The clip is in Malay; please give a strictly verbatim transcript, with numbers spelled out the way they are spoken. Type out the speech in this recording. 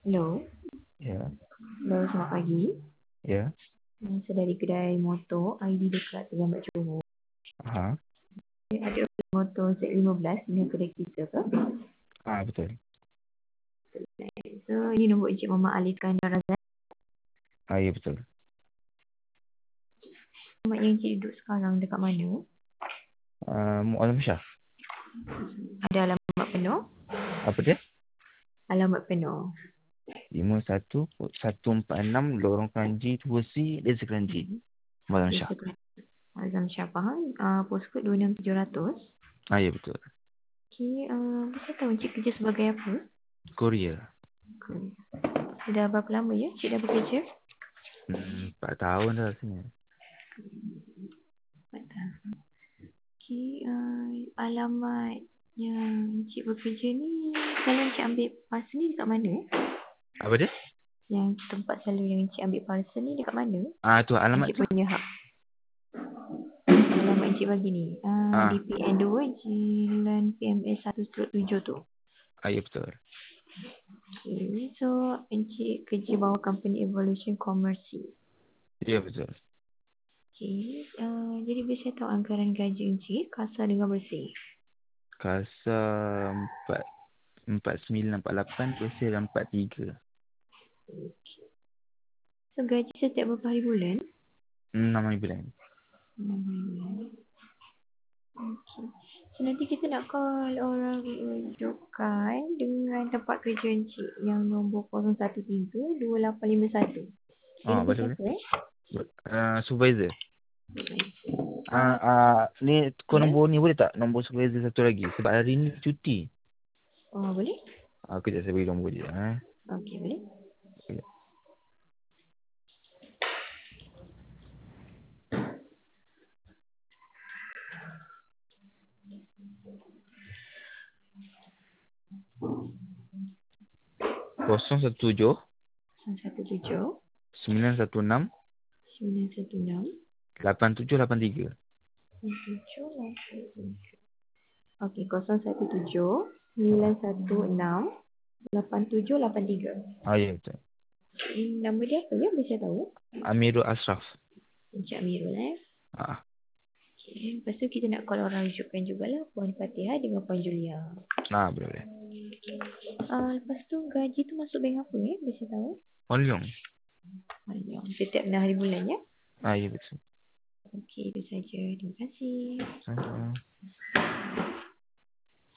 Hello. Ya. Hello, selamat pagi. Ya. Hmm, Saya dari kedai motor I D dekat Terlambat Johor. Aha. Ada motor Z lima belas dengan kedai kita ke? Ah, betul. So, ini nombor Encik Mama Alifkan Darazan. Ah, ya betul. Alamat yang Encik duduk sekarang dekat mana? Uh, Muazzam Shah. Ada alamat penuh? Apa dia? Alamat penuh. lima satu satu empat enam Lorong Kranji dua C Desa Kranji. Hmm. Muazzam Shah. Desa Azam Syah faham. Uh, postcode dua enam tujuh kosong kosong. Ah, ya betul. Okay, uh, bisa tahu Encik kerja sebagai apa? Korea. Okay. Sudah berapa lama ya Encik dah bekerja? Hmm, empat tahun dah rasanya. Okay, uh, alamat yang Encik bekerja ni, kalau Encik ambil parcel ni dekat mana? Apa dia? Yang tempat selalu yang Encik ambil parcel ni dekat mana? Ah, tu alamat Encik tu. punya hak. Alamat Encik bagi ni. Uh, Ah, D P N dua, Jilan P M S satu tujuh tu. ah, ya betul. Okay, so Encik kerja bawah company Evolution Commerce. Ya betul. Okay, uh, jadi bisa tahu anggaran gaji Encik kasar dengan bersih. Kasa empat empat sembilan empat lapan bersih dan empat tiga. So gaji setiap berapa hari bulan? Enam hari bulan. Hmm. Okay. So nanti kita nak call orang rujukan dengan tempat kerja Encik yang nombor kosong satu tiga dua lapan lima satu. Ah, Ini boleh siapa boleh. eh? Uh, supervisor. Ah, Uh, ah, ni kau ya? nombor ni boleh tak? Nombor supervisor satu lagi. Sebab hari ni cuti. Oh boleh? Ah, kejap saya bagi nombor dia. Eh. Okey boleh. Kejap. kosong satu tujuh kosong satu tujuh sembilan satu enam sembilan satu enam lapan tujuh lapan tiga. tujuh lapan tiga. Okey, kosong satu tujuh sembilan satu enam lapan tujuh lapan tiga. Ah, ya betul. Hmm, nama dia apa ya? Bisa tahu? Amirul Ashraf. Encik Amirul eh. Ah, Okay. Lepas tu kita nak call orang rujukan jugalah. Puan Fatihah dengan Puan Julia. nah boleh boleh. Uh, lepas tu gaji tu masuk bank apa ya? Bisa tahu? Onlyong. Banyak. Setiap enam hari bulan ya? Ah, ya betul. Okey, itu saja. Terima kasih. Sama-sama.